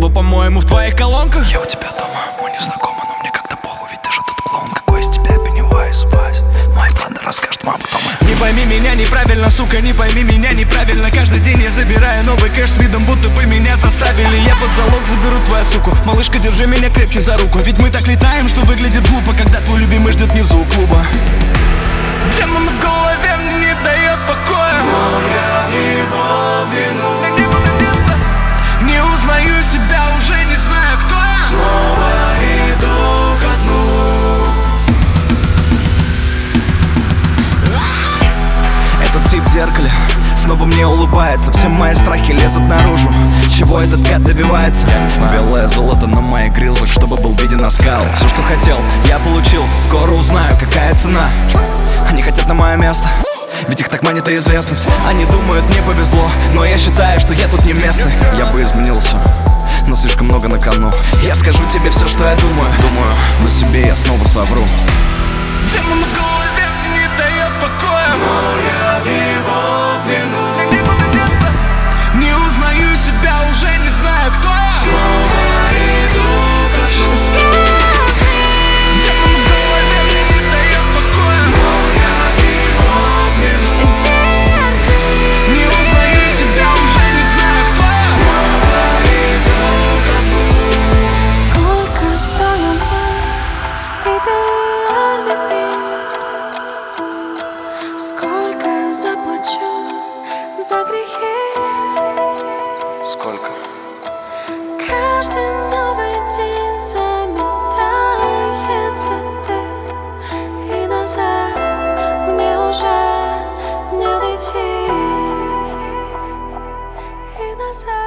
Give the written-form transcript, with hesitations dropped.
клуба, по-моему, в твоих колонках. Я у тебя дома, мы не знакомы, но мне как-то похуй, ведь ты же тот клоун. Какой из тебя Пеннивайз, Вась? Моя банда расскажет вам, кто мы. Не пойми меня неправильно, сука, не пойми меня неправильно. Каждый день я забираю новый кэш с видом, будто бы меня заставили. Я под залог заберу твою суку. Малышка, держи меня крепче за руку. Ведь мы так летаем, что выглядит глупо, когда твой любимый ждет внизу у клуба. Демон в голове мне не дает покоя, но я в его вину. Не буду деться, не узнаю себя, уже не знаю, кто я. Снова иду ко дну. Этот тип в зеркале снова мне улыбается. Все мои страхи лезут наружу. Чего этот гад добивается? Белое золото на моих грилзах, чтобы был виден оскал. Все, что хотел, я получил. Скоро узнаю, какая цена. Они хотят на мое место, ведь их так манит и известность. Они думают, мне повезло, но я считаю, что я тут не местный. Я бы изменился, но слишком много на кону. Я скажу тебе все, что я думаю. Но себе я снова совру. Демон в голове не дает покоя, но я в его плену. Не буду деться, не узнаю себя, уже не знаю, кто я. Снова иду ко дну. Демон в голове мне не дает покоя, но я в его плену. Не узнаю себя, уже не знаю, кто я. Снова иду ко дну. Сколько стоим мы, идеальный мир? Сколько заплачу за грехи? Сколько? Каждый новый день заметает следы, и назад мне уже не дойти. И назад